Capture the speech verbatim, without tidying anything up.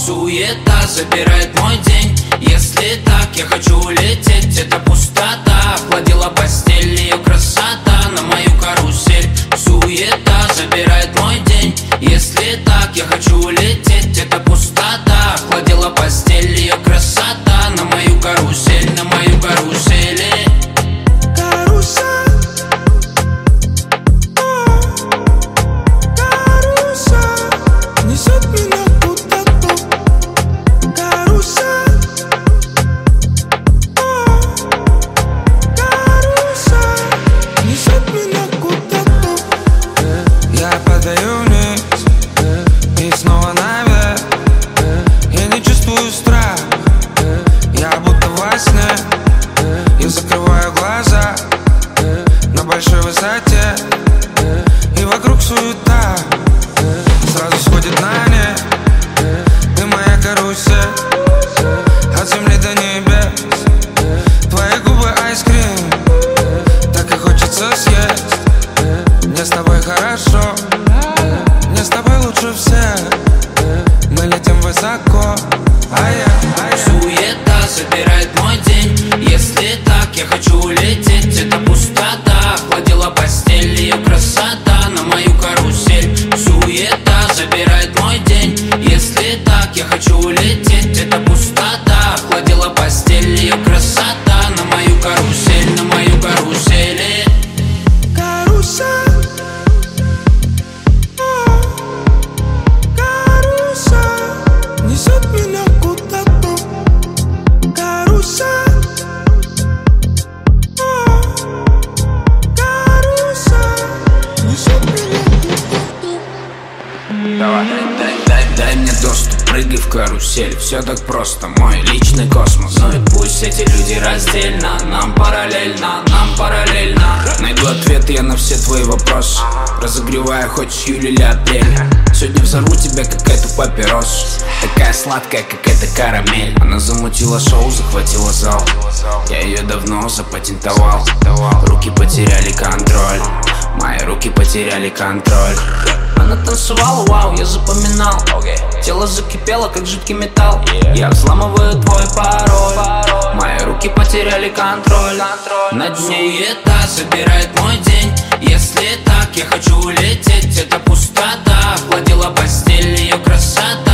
Суета забирает мой день. Если так, я хочу улететь. Это пустота охладила постель, ее красота на мою карусель. Суета забирает мой день. Если так, я хочу улететь. Это пустота охладила постель, ее красота на мою карусель, на мою карусель. Закрываю глаза на большой высоте, и вокруг суета сразу сходит на нет. Ты моя карусель, от земли до небес. Твои губы айскрим, так и хочется съесть. Мне с тобой хорошо, мне с тобой лучше всех. Мы летим высоко, а я, а я. Суета забирает мой день. Если так, я хочу улететь. Это пустота охладила постель, ее красота на мою карусель. Суета забирает мой день. Если так, я хочу улететь. Это пустота охладила постель, ее красота на мою карусель, на мою карусель. Карусель, карусель несет меня куда-то. Карусель. Давай, дай, дай, дай мне доступ, прыгай в карусель. Все так просто, мой личный космос. Ну и пусть эти люди раздельно, нам параллельно, нам параллельно. Найду ответы я на все твои вопросы, разогревая хоть июль или апрель. Сегодня взорву тебя, как эту папиросу, такая сладкая, как эта карамель. Она замутила шоу, захватила зал. Я ее давно запатентовал. Руки потеряли контроль, мои руки потеряли контроль. Она танцевала, вау, я запоминал. okay. Тело закипело, как жидкий металл. yeah. Я взламываю твой пароль. Мои руки потеряли контроль, контроль. Над ней суета забирает мой день. Если так, я хочу улететь. Это пустота охладила постель, ее красота